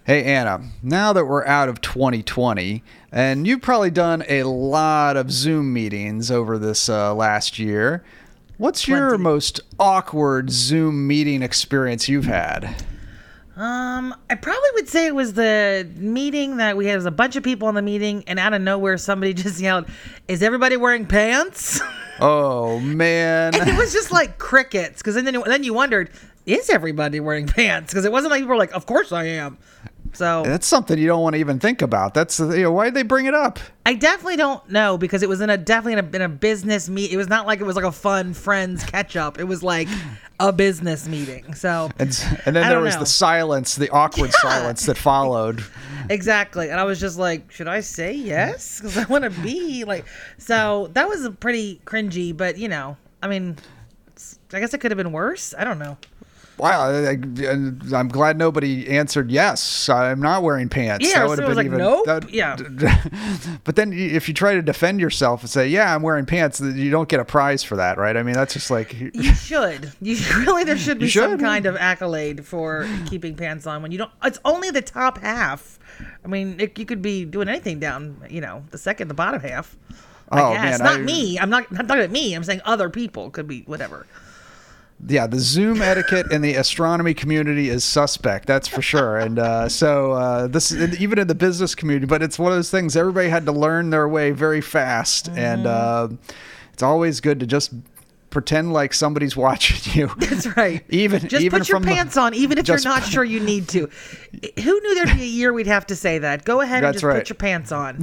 Hey, Anna, now that we're out of 2020, and you've probably done a lot of Zoom meetings over this last year, what's your Plenty. most awkward Zoom meeting experience you've had? I probably would say it was the meeting that we had. Was a bunch of people in the meeting, and out of nowhere, somebody just yelled, "Is everybody wearing pants?" Oh, man. And it was just like crickets. Because then you wondered, is everybody wearing pants? Because it wasn't like people were like, "Of course I am." So That's something you don't want to even think about. Why'd they bring it up? I definitely don't know, because it was definitely in a business meet. It was not like it was like a fun friends catch up. It was like a business meeting. So And then I there don't was know. the silence, the awkward silence that followed. Exactly. And I was just like, should I say yes? Because I want to be like, so that was a pretty cringy, but I mean, I guess it could have been worse. I don't know. Wow, I'm glad nobody answered yes. I'm not wearing pants. Yeah, That would so have it was been like, even. nope. Yeah. But then if you try to defend yourself and say, "Yeah, I'm wearing pants," you don't get a prize for that, right? I mean, that's just like. You should. There should be You some should. kind of accolade for keeping pants on when you don't. It's only the top half. I mean, you could be doing anything down, the bottom half. Oh, I guess. man, Not me. I'm not talking about me. I'm saying other people could be whatever. Yeah, the Zoom etiquette in the astronomy community is suspect. That's for sure. And so this even in the business community, but it's one of those things everybody had to learn their way very fast, and it's always good to just pretend like somebody's watching you. That's right. Even Just put your from the- pants on, even if you're just- not sure you need to. Who knew there'd be a year we'd have to say that? Go ahead and That's just right. put your pants on.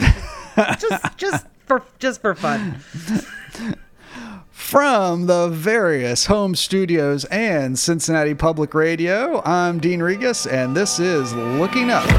just for fun. From the various home studios and Cincinnati Public Radio, I'm Dean Regas, and this is Looking Up.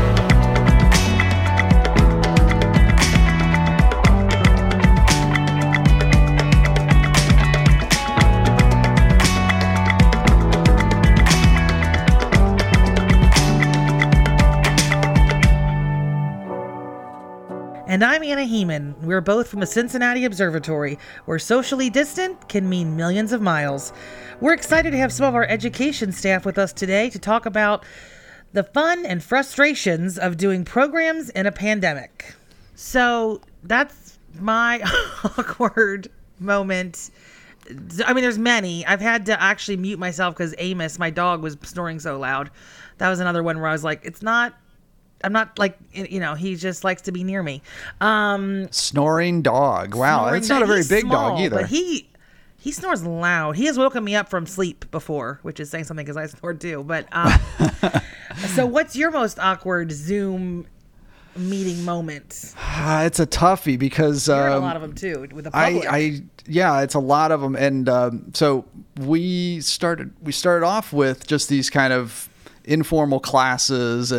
And I'm Anna Heeman. We're both from the Cincinnati Observatory, where socially distant can mean millions of miles. We're excited to have some of our education staff with us today to talk about the fun and frustrations of doing programs in a pandemic. So that's my awkward moment. I mean, there's many. I've had to actually mute myself because Amos, my dog, was snoring so loud. That was another one where I was like, I'm not like, he just likes to be near me. Snoring dog. Wow, Snoring that's not a very he's big small, dog either. But he snores loud. He has woken me up from sleep before, which is saying something because I snore too. But so what's your most awkward Zoom meeting moment? It's a toughie because You're in a lot of them too with the public. Yeah, it's a lot of them, and so we started off with just these kind of informal classes,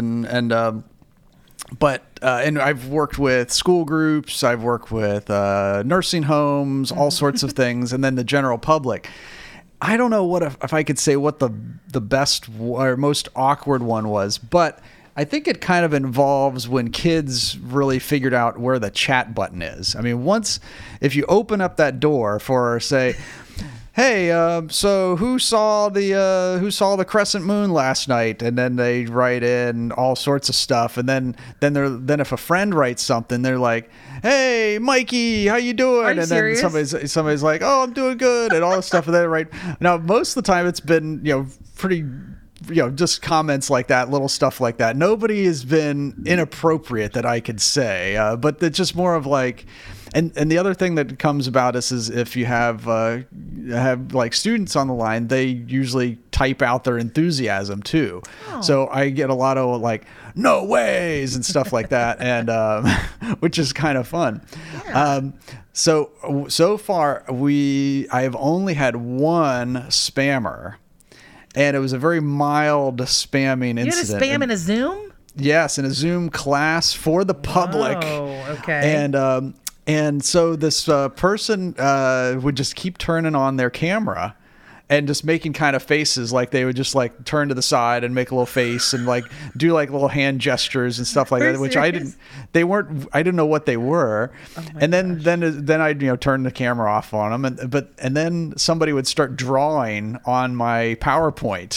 but I've worked with school groups, I've worked with nursing homes, all sorts of things, and then the general public. I don't know if I could say what the best or most awkward one was, but I think it kind of involves when kids really figured out where the chat button is. I mean, if you open up that door for, say, hey, so who saw the crescent moon last night? And then they write in all sorts of stuff, and then if a friend writes something, they're like, hey, Mikey, how you doing? Are you and serious? then somebody's like, oh, I'm doing good, and all this stuff. And then right now, most of the time, it's been pretty. Just comments like that, little stuff like that. Nobody has been inappropriate that I could say, but it's just more of like, and the other thing that comes about us is if you have like students on the line, they usually type out their enthusiasm too. Oh. So I get a lot of like, no ways and stuff like that, and which is kind of fun. Yeah. So far I have only had one spammer. And it was a very mild spamming You had a incident. spam in a Zoom? Yes, in a Zoom class for the public. Oh, okay. And so this person would just keep turning on their camera and just making kind of faces, like they would just like turn to the side and make a little face and like do like little hand gestures and stuff like Are you that, which serious? I didn't know what they were. Oh my And then I'd turn the camera off on them, and then somebody would start drawing on my PowerPoint,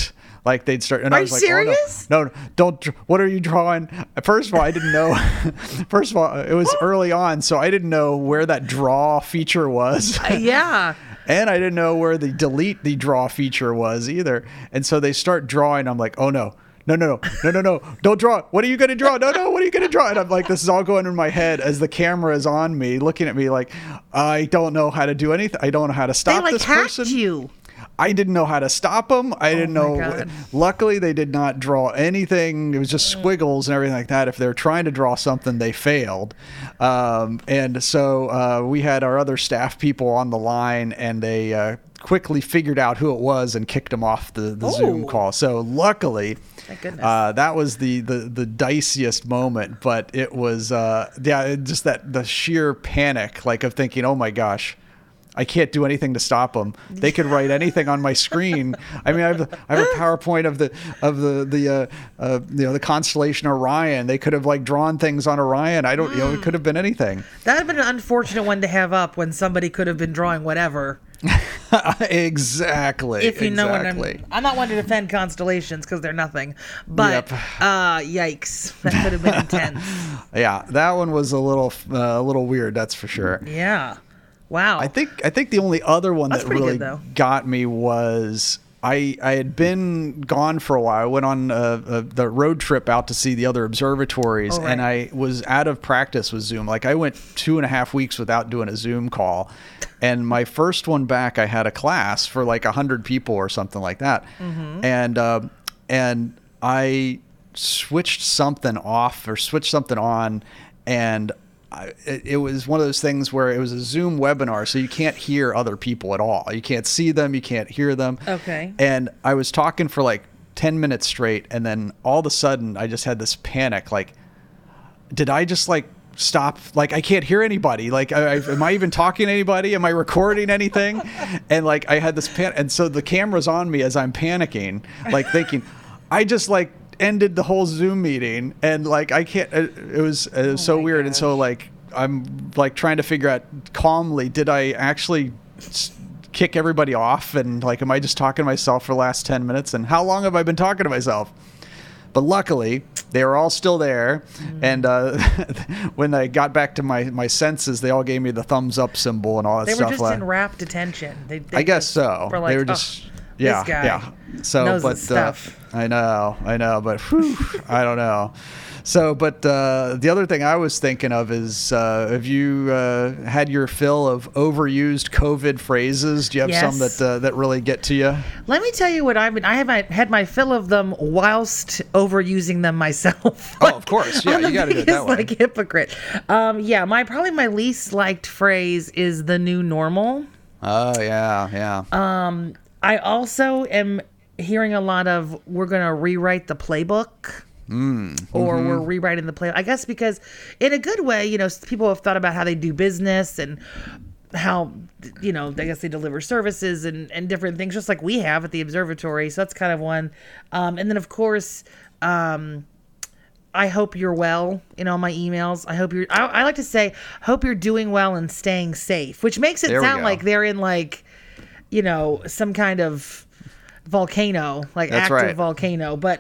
Like they'd start, and Are I was you like, serious? "Oh no, don't! What are you drawing?" First of all, I didn't know. First of all, it was early on, so I didn't know where that draw feature was. Yeah. And I didn't know where the delete the draw feature was either. And so they start drawing. I'm like, oh no. No. Don't draw. What are you going to draw? No. What are you going to draw? And I'm like, this is all going in my head as the camera is on me, looking at me like, I don't know how to do anything. I don't know how to They stop like this hacked person. you. I didn't know how to stop them. I didn't my know. God. Luckily, they did not draw anything. It was just squiggles and everything like that. If they were trying to draw something, they failed. And so we had our other staff people on the line, and they quickly figured out who it was and kicked them off the Zoom Oh. call. So luckily, Thank goodness. that was the diciest moment. But it was just the sheer panic, like of thinking, oh my gosh. I can't do anything to stop them. They could write anything on my screen. I mean, I have a PowerPoint of the constellation Orion. They could have like drawn things on Orion. I don't, it could have been anything. That would have been an unfortunate one to have up when somebody could have been drawing whatever. Exactly. If you know what exactly. I'm not one to defend constellations because they're nothing. But Yep. Yikes, that could have been intense. Yeah, that one was a little weird. That's for sure. Yeah. Wow. I think the only other one That's that pretty really good, though. got me was I had been gone for a while. I went on the road trip out to see the other observatories, Oh, right. and I was out of practice with Zoom. Like I went 2.5 weeks without doing a Zoom call, and my first one back, I had a class for like 100 people or something like that, and I switched something off or switched something on, and it was one of those things where it was a Zoom webinar, so you can't hear other people at all. You can't see them, you can't hear them. Okay. And I was talking for like 10 minutes straight, and then all of a sudden I just had this panic, like, did I just like stop? Like, I can't hear anybody. Like, am I even talking to anybody? Am I recording anything? And like, I had this panic, and so the camera's on me as I'm panicking, like thinking, I just like ended the whole Zoom meeting, and like I can't. It was so my weird, and so like I'm like trying to figure out calmly, did I actually kick everybody off, and like am I just talking to myself for the last 10 minutes, and how long have I been talking to myself? But luckily, they were all still there, and when I got back to my senses, they all gave me the thumbs up symbol and all that They stuff. were just in rapt attention. They I guess just so. were like, They were "Oh, just yeah, this guy yeah. So, knows but his stuff." I know, but whew, I don't know. So, but the other thing I was thinking of is, have you had your fill of overused COVID phrases? Do you have some Yes. that really get to you? Let me tell you what I have had my fill of them whilst overusing them myself. Oh, of course. Yeah, I'm the you got to do it biggest, that way. like hypocrite. Yeah, probably my least liked phrase is the new normal. Oh yeah. I also am hearing a lot of we're going to rewrite the playbook. Or we're rewriting the play. I guess because in a good way, people have thought about how they do business and how, I guess they deliver services and different things, just like we have at the observatory. So that's kind of one. And then, of course, I hope you're well in all my emails. I like to say, hope you're doing well and staying safe, which makes it There we sound go. like they're in some kind of volcano, like That's active right. volcano. But,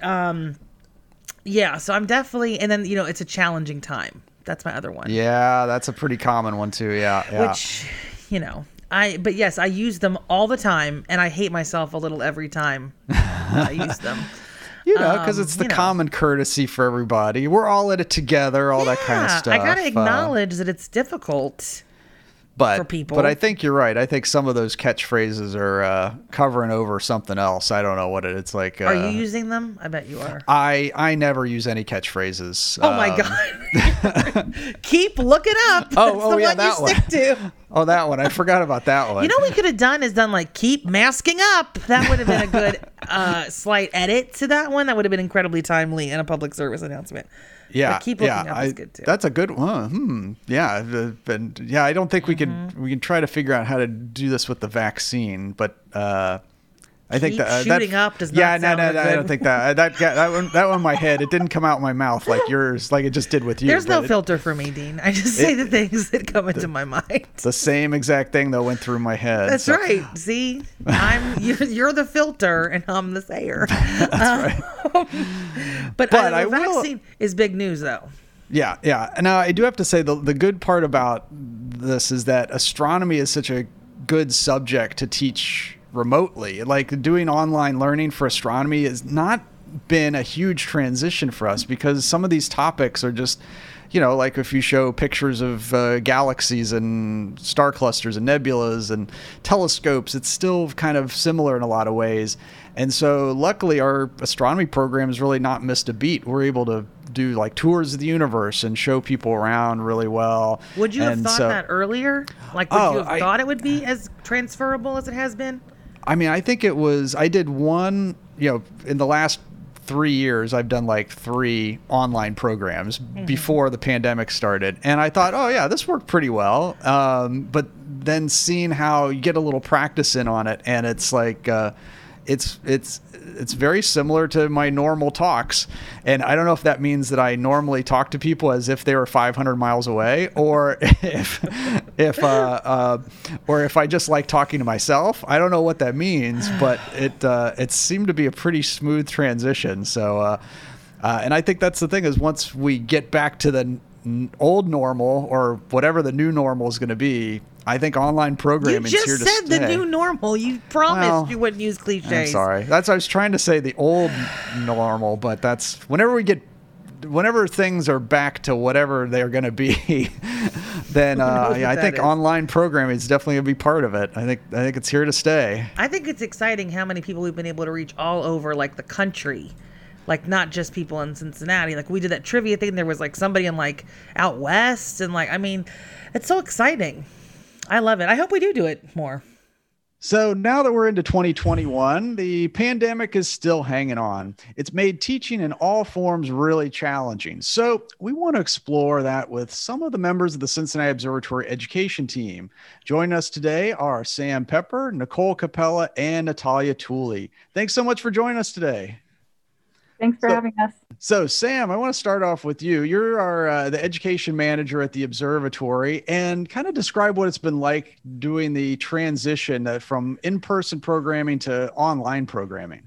yeah, so I'm definitely, and then, it's a challenging time. That's my other one. Yeah, that's a pretty common one too. Yeah. Which, but yes, I use them all the time, and I hate myself a little every time I use them. Because it's the common courtesy for everybody. We're all in it together, all that kind of Yeah, stuff. I gotta acknowledge that it's difficult. for people. But I think you're right. I think some of those catchphrases are covering over something else. I don't know what it's like. Are you using them? I bet you are. I never use any catchphrases. Oh my God. Keep looking up. That's Oh, the yeah, one that you one. stick to. Oh, that one. I forgot about that one. You know what we could have done is done like keep masking up. That would have been a good slight edit to that one. That would have been incredibly timely in a public service announcement. Yeah, But keep looking up is good too. That's a good one. Yeah, I don't think we can try to figure out how to do this with the vaccine, but I think that shooting up does not yeah, sound no, good. I don't think that one in my head. It didn't come out my mouth like yours, like it just did with you. There's no filter for me, Dean. I just say the things that come into my mind. The same exact thing that went through my head. That's right. See, you're the filter and I'm the sayer. That's right. But the vaccine is big news, though. Yeah, yeah. Now, I do have to say the good part about this is that astronomy is such a good subject to teach remotely. Like doing online learning for astronomy has not been a huge transition for us because some of these topics are just, like if you show pictures of galaxies and star clusters and nebulas and telescopes, it's still kind of similar in a lot of ways. And so luckily our astronomy program has really not missed a beat. We're able to do like tours of the universe and show people around really well. Would you have thought that earlier? Like, would you have thought it would be as transferable as it has been? I mean, I think it was, I did one, in the last 3 years, I've done like 3 online programs before the pandemic started. And I thought, oh yeah, this worked pretty well. But then seeing how you get a little practice in on it, and it's like, it's very similar to my normal talks. And I don't know if that means that I normally talk to people as if they were 500 miles away, or if I just like talking to myself. I don't know what that means, but it seemed to be a pretty smooth transition. So, and I think that's the thing is once we get back to the old normal or whatever the new normal is going to be, I think online programming is here to stay. You just said the new normal. You promised you wouldn't use cliches. I'm sorry. That's I was trying to say the old normal, but that's whenever things are back to whatever they're going to be, then I think online programming is definitely going to be part of it. I think it's here to stay. I think it's exciting how many people we've been able to reach all over like the country. Like not just people in Cincinnati. Like we did that trivia thing. There was like somebody in like out west, and like it's so exciting. I love it. I hope we do it more. So now that we're into 2021, the pandemic is still hanging on. It's made teaching in all forms really challenging. So we want to explore that with some of the members of the Cincinnati Observatory education team. Joining us today are Sam Pepper, Nicole Capella, and Natalia Tooley. Thanks so much for joining us today. Thanks for having us. So, Sam, I want to start off with you. You're the education manager at the observatory, and kind of describe what it's been like doing the transition from in-person programming to online programming.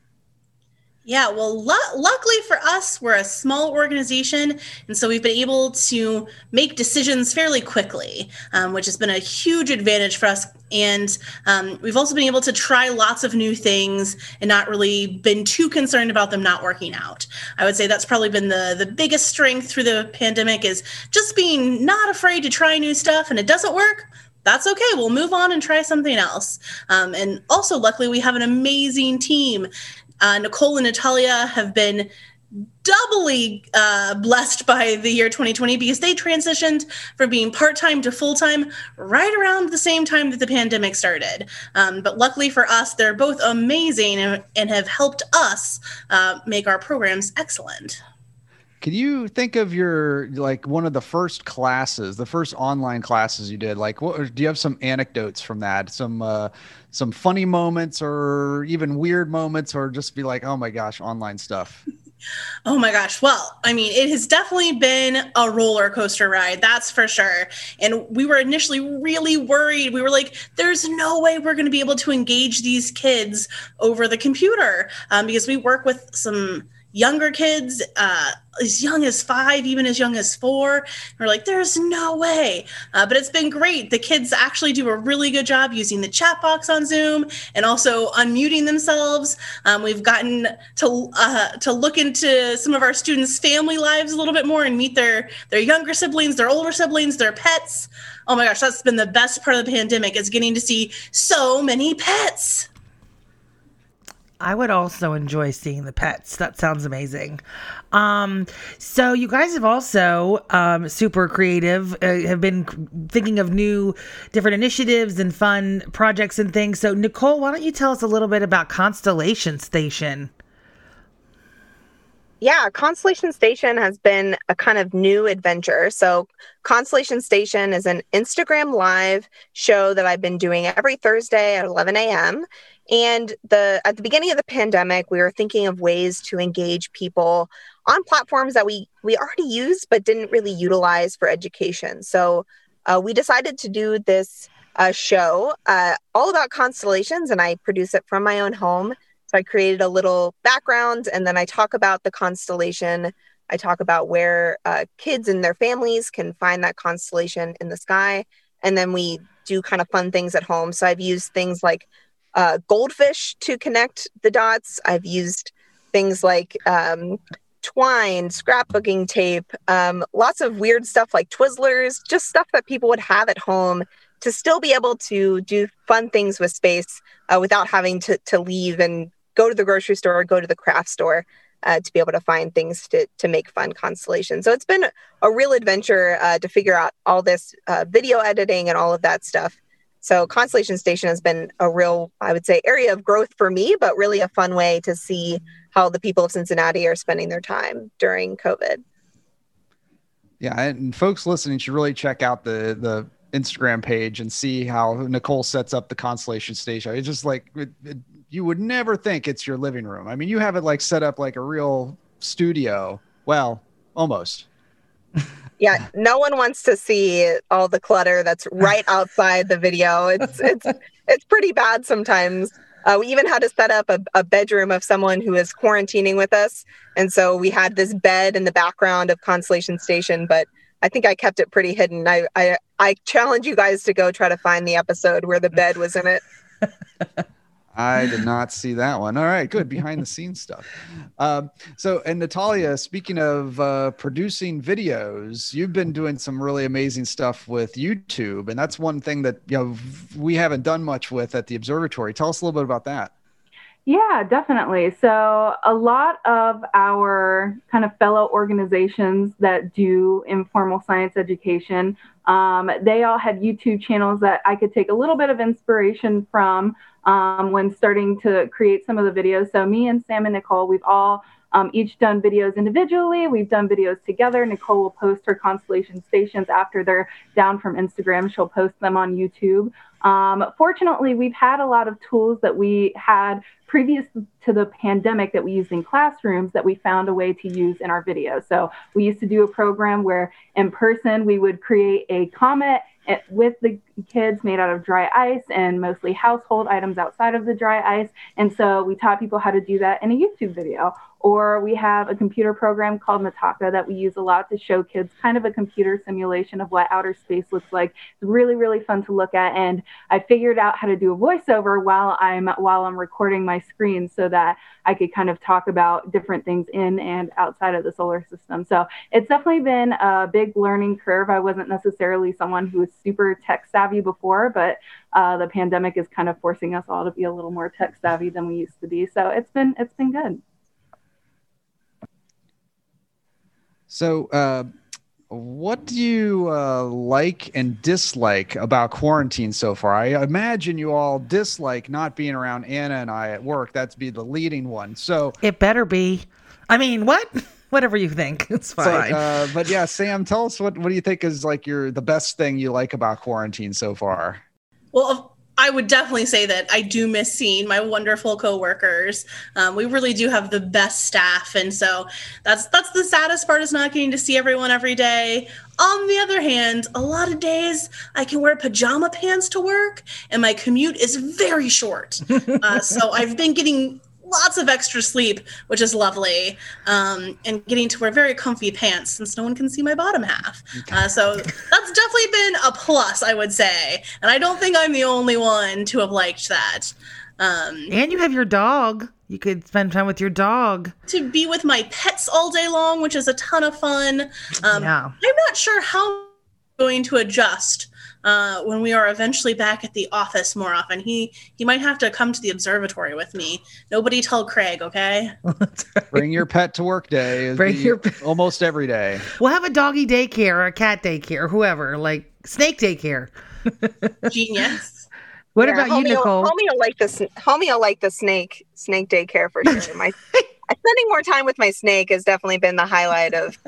Yeah, well, luckily for us, we're a small organization, and so we've been able to make decisions fairly quickly, which has been a huge advantage for us. And we've also been able to try lots of new things and not really been too concerned about them not working out. I would say that's probably been the biggest strength through the pandemic is just being not afraid to try new stuff, and it doesn't work. That's okay. We'll move on and try something else. And also, luckily, we have an amazing team. Nicole and Natalia have been doubly blessed by the year 2020 because they transitioned from being part-time to full-time right around the same time that the pandemic started. But luckily for us, they're both amazing and have helped us make our programs excellent. Can you think of your, like one of the first classes, the first online classes you did? Like, do you have some anecdotes from that? Some funny moments or even weird moments, or just be like, oh my gosh, online stuff? Oh my gosh. Well, I mean, it has definitely been a roller coaster ride. That's for sure. And we were initially really worried. We were like, there's no way we're going to be able to engage these kids over the computer because we work with some younger kids, as young as 5, even as young as 4. We're like, there's no way. But it's been great. The kids actually do a really good job using the chat box on Zoom and also unmuting themselves. We've gotten to look into some of our students' family lives a little bit more and meet their younger siblings, their older siblings, their pets. Oh my gosh, that's been the best part of the pandemic is getting to see so many pets. I would also enjoy seeing the pets. That sounds amazing. So you guys have also, super creative, have been thinking of new different initiatives and fun projects and things. So Nicole, why don't you tell us a little bit about Constellation Station? Sure. Yeah, Constellation Station has been a kind of new adventure. So, Constellation Station is an Instagram live show that I've been doing every Thursday at 11 a.m. And at the beginning of the pandemic, we were thinking of ways to engage people on platforms that we already use but didn't really utilize for education. So, we decided to do this show all about constellations, and I produce it from my own home. So I created a little background, and then I talk about the constellation. I talk about where kids and their families can find that constellation in the sky. And then we do kind of fun things at home. So I've used things like goldfish to connect the dots. I've used things like twine, scrapbooking tape, lots of weird stuff like Twizzlers, just stuff that people would have at home to still be able to do fun things with space without having to leave and go to the grocery store or go to the craft store to be able to find things to make fun constellations. So it's been a real adventure to figure out all this video editing and all of that stuff. So Constellation Station has been a real, I would say, area of growth for me, but really a fun way to see how the people of Cincinnati are spending their time during COVID. Yeah, and folks listening should really check out the Instagram page and see how Nicole sets up the Constellation Station. It's just like you would never think it's your living room. I mean, you have it like set up like a real studio. Well, almost. Yeah, no one wants to see all the clutter that's right outside the video. It's pretty bad sometimes. We even had to set up a bedroom of someone who is quarantining with us. And so we had this bed in the background of Constellation Station, but I think I kept it pretty hidden. I challenge you guys to go try to find the episode where the bed was in it. I did not see that one. All right, good. Behind the scenes stuff. So, and Natalia, speaking of producing videos, you've been doing some really amazing stuff with YouTube. And that's one thing that, we haven't done much with at the observatory. Tell us a little bit about that. Yeah, definitely. So a lot of our kind of fellow organizations that do informal science education, they all had YouTube channels that I could take a little bit of inspiration from when starting to create some of the videos. So me and Sam and Nicole, we've all each done videos individually. We've done videos together. Nicole will post her Constellation Stations after they're down from Instagram. She'll post them on YouTube. Fortunately, we've had a lot of tools that we had previous to the pandemic that we used in classrooms that we found a way to use in our videos. So we used to do a program where in person we would create a comet with the kids made out of dry ice and mostly household items outside of the dry ice. And so we taught people how to do that in a YouTube video. Or we have a computer program called Mitaka that we use a lot to show kids kind of a computer simulation of what outer space looks like. It's really, really fun to look at. And I figured out how to do a voiceover while I'm recording my screen so that I could kind of talk about different things in and outside of the solar system. So it's definitely been a big learning curve. I wasn't necessarily someone who was super tech savvy before, but the pandemic is kind of forcing us all to be a little more tech savvy than we used to be. So it's been good. So, what do you like and dislike about quarantine so far? I imagine you all dislike not being around Anna and I at work. That's be the leading one. So it better be. I mean, what? Whatever you think, it's fine. But yeah, Sam, tell us what do you think is like the best thing you like about quarantine so far? Well, I would definitely say that I do miss seeing my wonderful coworkers. We really do have the best staff. And so that's the saddest part, is not getting to see everyone every day. On the other hand, a lot of days I can wear pajama pants to work and my commute is very short. So I've been getting lots of extra sleep, which is lovely, and getting to wear very comfy pants since no one can see my bottom half. So that's definitely been a plus, I would say. And I don't think I'm the only one to have liked that. And you have your dog. You could spend time with your dog. To be with my pets all day long, which is a ton of fun. Yeah. I'm not sure how I'm going to adjust when we are eventually back at the office more often. He might have to come to the observatory with me. Nobody tell Craig, okay? Bring your pet to work day. Almost every day. We'll have a doggy daycare or a cat daycare, whoever, like snake daycare. Genius. What about you, Nicole? Homie will like the snake daycare for sure. spending more time with my snake has definitely been the highlight of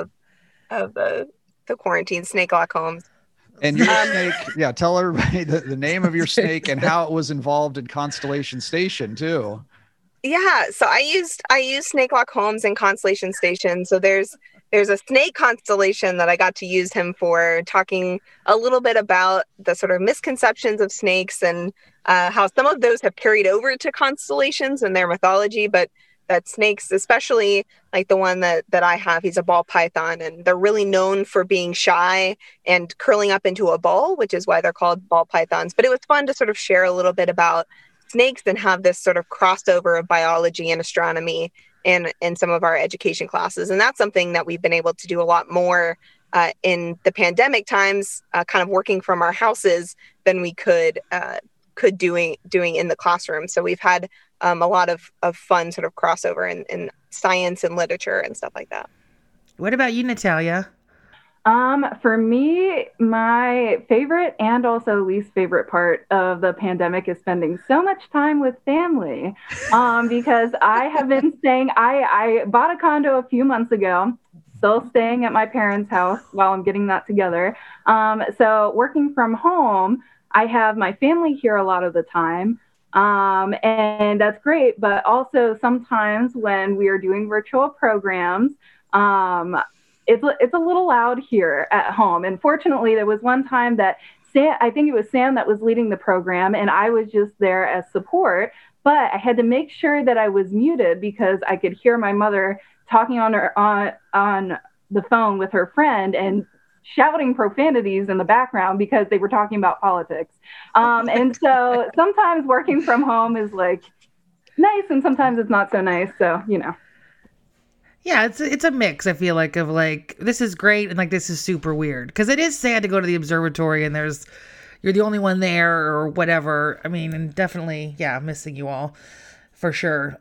the quarantine. Snake Lock Holmes. And your snake, yeah, tell everybody the name of your snake and how it was involved in Constellation Station too. Yeah, so I used Snake Lock Holmes in Constellation Station. So there's a snake constellation that I got to use him for, talking a little bit about the sort of misconceptions of snakes and how some of those have carried over to constellations and their mythology, but that snakes, especially like the one that I have, he's a ball python, and they're really known for being shy and curling up into a ball, which is why they're called ball pythons. But it was fun to sort of share a little bit about snakes and have this sort of crossover of biology and astronomy in some of our education classes. And that's something that we've been able to do a lot more in the pandemic times, kind of working from our houses than we could doing in the classroom. So we've had a lot of fun sort of crossover in science and literature and stuff like that. What about you, Natalia? For me, my favorite and also least favorite part of the pandemic is spending so much time with family. Because I have been staying, I bought a condo a few months ago, still staying at my parents' house while I'm getting that together. So working from home, I have my family here a lot of the time. And that's great. But also sometimes when we are doing virtual programs, it's a little loud here at home. And fortunately, there was one time that I think it was Sam that was leading the program, and I was just there as support. But I had to make sure that I was muted because I could hear my mother talking on the phone with her friend and shouting profanities in the background because they were talking about politics. And so sometimes working from home is like nice, and sometimes it's not so nice. So, you know. Yeah, it's a mix, I feel like, of like, this is great and like this is super weird. Because it is sad to go to the observatory and you're the only one there or whatever. I mean, and definitely, yeah, missing you all for sure.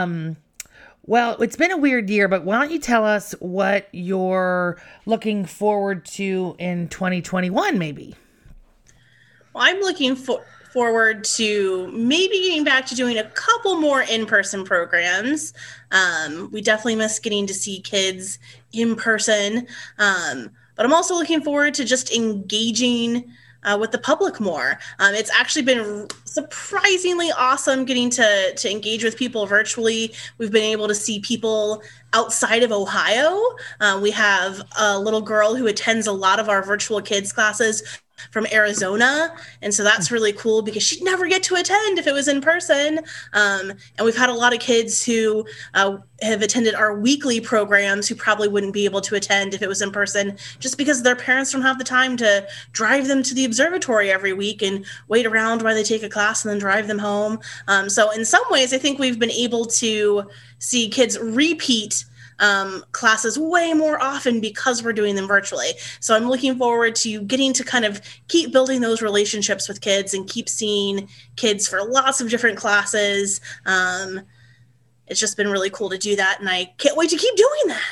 Well, it's been a weird year, but why don't you tell us what you're looking forward to in 2021, maybe? Well, I'm looking forward to maybe getting back to doing a couple more in-person programs. We definitely miss getting to see kids in person, but I'm also looking forward to just engaging with the public more. It's actually been surprisingly awesome getting to engage with people virtually. We've been able to see people outside of Ohio. We have a little girl who attends a lot of our virtual kids classes from Arizona. And so that's really cool because she'd never get to attend if it was in person. And we've had a lot of kids who have attended our weekly programs who probably wouldn't be able to attend if it was in person, just because their parents don't have the time to drive them to the observatory every week and wait around while they take a class and then drive them home. So in some ways, I think we've been able to see kids repeat classes way more often because we're doing them virtually. So I'm looking forward to getting to kind of keep building those relationships with kids and keep seeing kids for lots of different classes. It's just been really cool to do that, and I can't wait to keep doing that.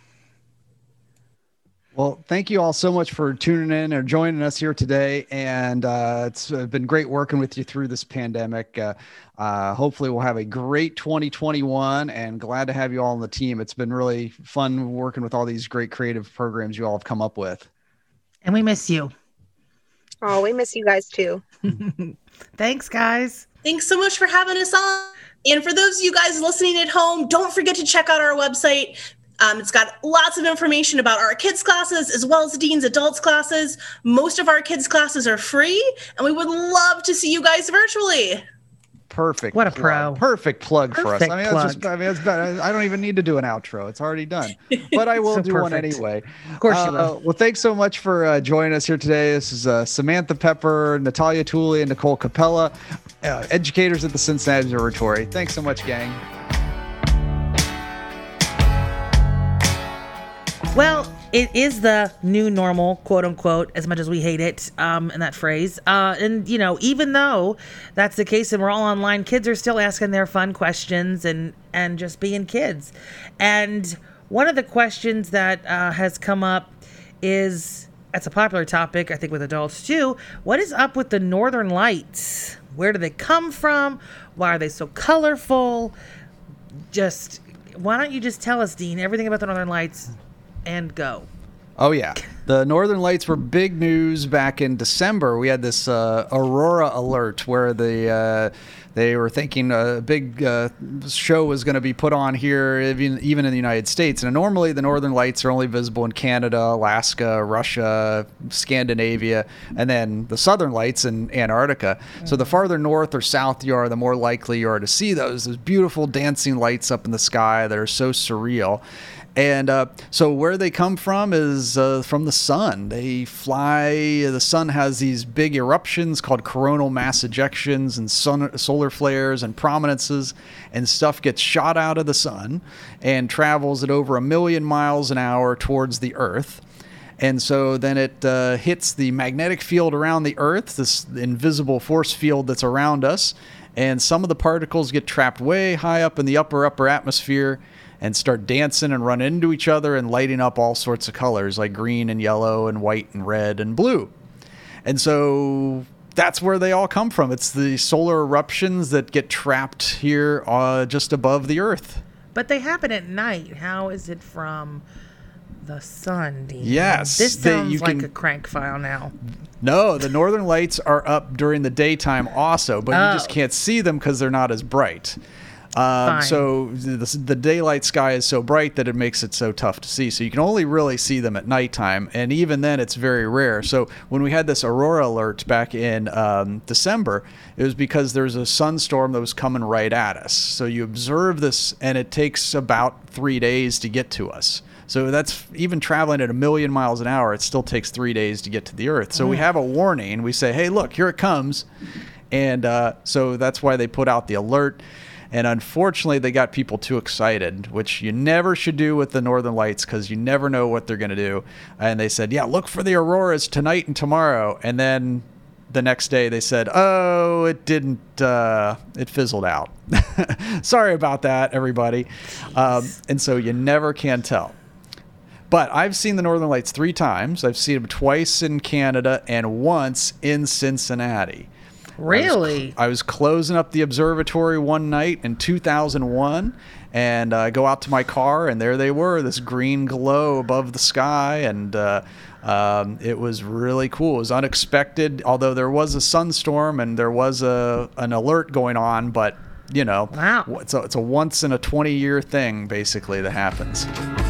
Well, thank you all so much for tuning in or joining us here today. And it's been great working with you through this pandemic. Hopefully we'll have a great 2021, and glad to have you all on the team. It's been really fun working with all these great creative programs you all have come up with. And we miss you. Oh, we miss you guys too. Thanks, guys. Thanks so much for having us on. And for those of you guys listening at home, don't forget to check out our website. It's got lots of information about our kids classes as well as Dean's adults classes. Most of our kids classes are free, and we would love to see you guys virtually. Perfect. What a plug. pro. Perfect plug for us. Perfect I mean, plug. that's just, I mean, it's better. I don't even need to do an outro. It's already done, but I will So do one perfect. anyway. Of course you will. Well, thanks so much for joining us here today. This is Samantha Pepper, Natalia Tooley, and Nicole Capella, educators at the Cincinnati Observatory. Thanks so much, gang. Well, it is the new normal, quote unquote, as much as we hate it, in that phrase. And, you know, even though that's the case and we're all online, kids are still asking their fun questions and just being kids. And one of the questions that has come up is, it's a popular topic, I think, with adults too. What is up with the Northern Lights? Where do they come from? Why are they so colorful? Just why don't you just tell us, Dean, everything about the Northern Lights and go? Oh, yeah. The Northern Lights were big news back in December. We had this Aurora alert where they were thinking a big show was going to be put on here, even in the United States. And normally the Northern Lights are only visible in Canada, Alaska, Russia, Scandinavia, and then the Southern Lights in Antarctica. So the farther north or south you are, the more likely you are to see those beautiful dancing lights up in the sky that are so surreal. And so where they come from is from the sun. They fly. The sun has these big eruptions called coronal mass ejections and solar flares and prominences, and stuff gets shot out of the sun and travels at over 1 million miles an hour towards the Earth. And so then it hits the magnetic field around the Earth, this invisible force field that's around us, and some of the particles get trapped way high up in the upper atmosphere and start dancing and run into each other and lighting up all sorts of colors like green and yellow and white and red and blue. And so that's where they all come from. It's the solar eruptions that get trapped here just above the Earth. But they happen at night. How is it from the sun, Dean? Yes. This sounds like a crank file now. No, the Northern Lights are up during the daytime also, but you just can't see them because they're not as bright. So the daylight sky is so bright that it makes it so tough to see. So you can only really see them at nighttime, and even then it's very rare. So when we had this aurora alert back in December, it was because there's a sunstorm that was coming right at us. So you observe this, and it takes about 3 days to get to us. So that's even traveling at 1 million miles an hour. It still takes 3 days to get to the Earth. So we have a warning. We say, hey, look, here it comes. And so that's why they put out the alert. And unfortunately, they got people too excited, which you never should do with the Northern Lights because you never know what they're going to do. And they said, yeah, look for the auroras tonight and tomorrow. And then the next day they said, oh, it didn't, it fizzled out. Sorry about that, everybody. And so you never can tell. But I've seen the Northern Lights 3 times. I've seen them twice in Canada and once in Cincinnati. Really? I was closing up the observatory one night in 2001, and I go out to my car, and there they were, this green glow above the sky, and it was really cool. It was unexpected, although there was a sunstorm and there was an alert going on, but, you know, wow. It's a once-in-a-20-year thing, basically, that happens.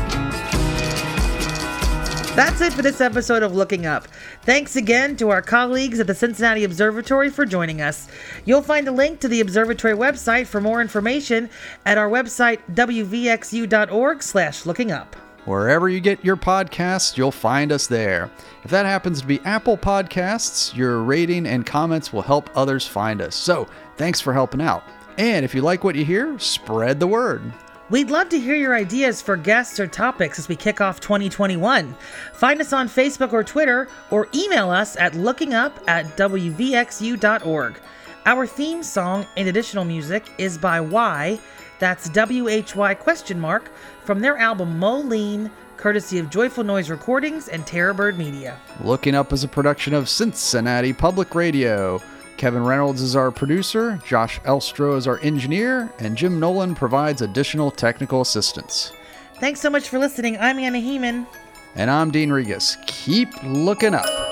That's it for this episode of Looking Up. Thanks again to our colleagues at the Cincinnati Observatory for joining us. You'll find a link to the observatory website for more information at our website, wvxu.org/lookingup. Wherever you get your podcasts, you'll find us there. If that happens to be Apple Podcasts, your rating and comments will help others find us. So, thanks for helping out. And if you like what you hear, spread the word. We'd love to hear your ideas for guests or topics as we kick off 2021. Find us on Facebook or Twitter, or email us at lookingup@wvxu.org. Our theme song and additional music is by Why, that's WHY ? From their album Moline, courtesy of Joyful Noise Recordings and Terrorbird Media. Looking Up is a production of Cincinnati Public Radio. Kevin Reynolds is our producer, Josh Elstro is our engineer, and Jim Nolan provides additional technical assistance. Thanks so much for listening. I'm Anna Heeman. And I'm Dean Regas. Keep looking up.